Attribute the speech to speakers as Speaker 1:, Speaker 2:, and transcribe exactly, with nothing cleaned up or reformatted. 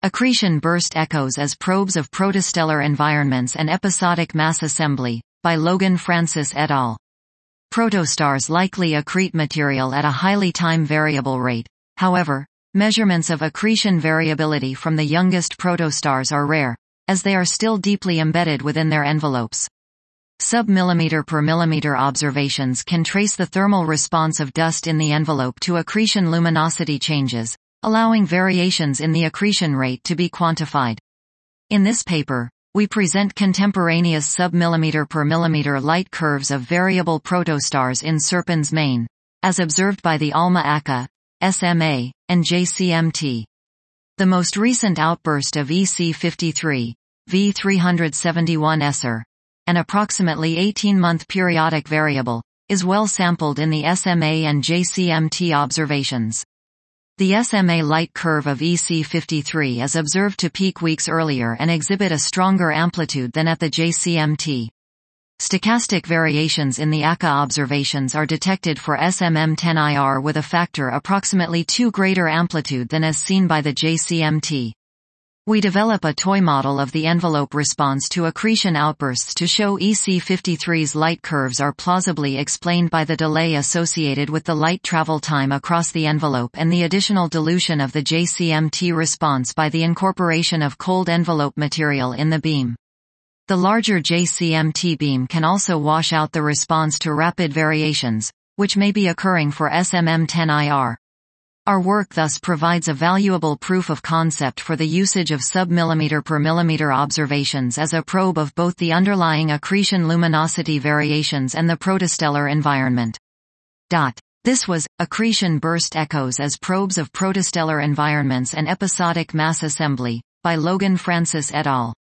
Speaker 1: Accretion burst echoes as probes of protostellar environments and episodic mass assembly, by Logan Francis et al. Protostars likely accrete material at a highly time-variable rate. However, measurements of accretion variability from the youngest protostars are rare, as they are still deeply embedded within their envelopes. Sub-millimeter per millimeter observations can trace the thermal response of dust in the envelope to accretion luminosity changes, allowing variations in the accretion rate to be quantified. In this paper, we present contemporaneous sub-millimeter per millimeter light curves of variable protostars in Serpens Main, as observed by the ALMA A C A, S M A, and J C M T. The most recent outburst of E C fifty-three, V three seventy-one S R, an approximately eighteen-month periodic variable, is well sampled in the S M A and J C M T observations. The S M A light curve of E C fifty-three is observed to peak weeks earlier and exhibit a stronger amplitude than at the J C M T. Stochastic variations in the A C A observations are detected for S M M ten I R with a factor approximately two greater amplitude than as seen by the J C M T. We develop a toy model of the envelope response to accretion outbursts to show E C fifty-three's light curves are plausibly explained by the delay associated with the light travel time across the envelope and the additional dilution of the J C M T response by the incorporation of cold envelope material in the beam. The larger J C M T beam can also wash out the response to rapid variations, which may be occurring for S M M ten I R. Our work thus provides a valuable proof of concept for the usage of sub-millimeter per millimeter observations as a probe of both the underlying accretion luminosity variations and the protostellar environment. Dot. This was Accretion Burst Echoes as Probes of Protostellar Environments and Episodic Mass Assembly, by Logan Francis et al.